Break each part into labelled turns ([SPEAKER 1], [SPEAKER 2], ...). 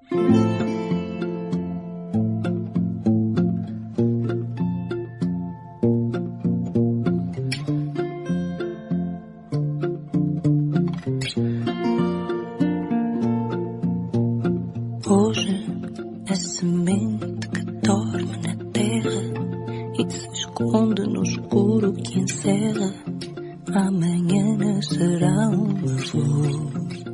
[SPEAKER 1] Hoje é semente que dorme na terra e se esconde no escuro que encerra. Amanhã nascerá uma flor.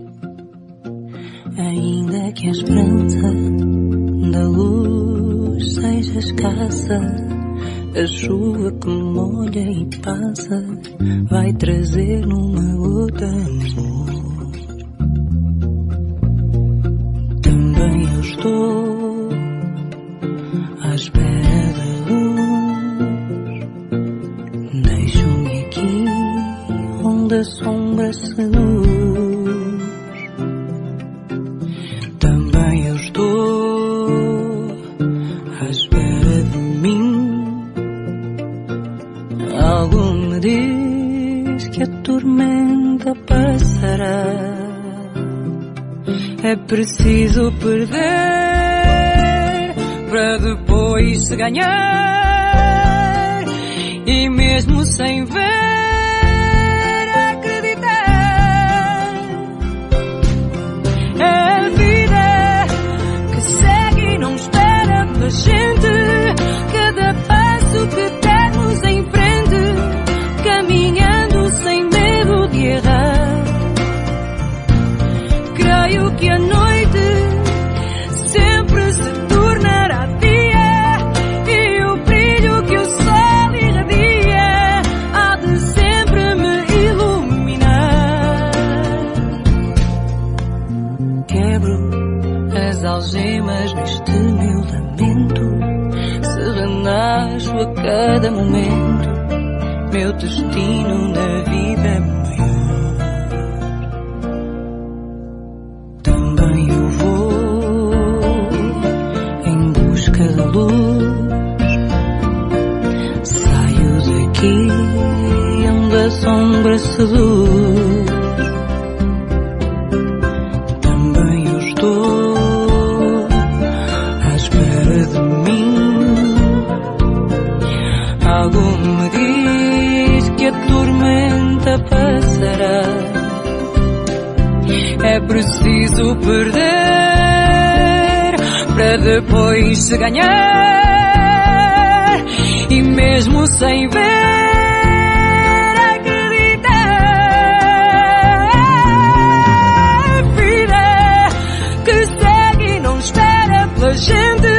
[SPEAKER 1] Ainda que a esperança da luz seja escassa, a chuva que molha e passa vai trazer numa gota amor. Também eu estou à espera da luz. Deixo-me aqui onde a sombra seduz. Também eu estou à espera de mim. Algo me diz que a tormenta passará. É preciso perder para depois se ganhar, e mesmo sem ver acreditar. É a vida que segue e não espera pela gente. Cada passo que dermos em frente, caminhando sem medo de errar. Creio que a noite sempre se tornará dia, e o brilho que o sol irradia há de sempre me iluminar. Quebro as algemas deste meu lamento, se renasço a cada momento, meu destino na vida é maior. Também eu vou em busca da luz. Saio daqui onde a sombra seduz. Também eu estou à espera de mim. Algo me diz que a tormenta passará. É preciso perder para depois se ganhar, e mesmo sem ver acreditar. Vida que segue e não espera pela gente.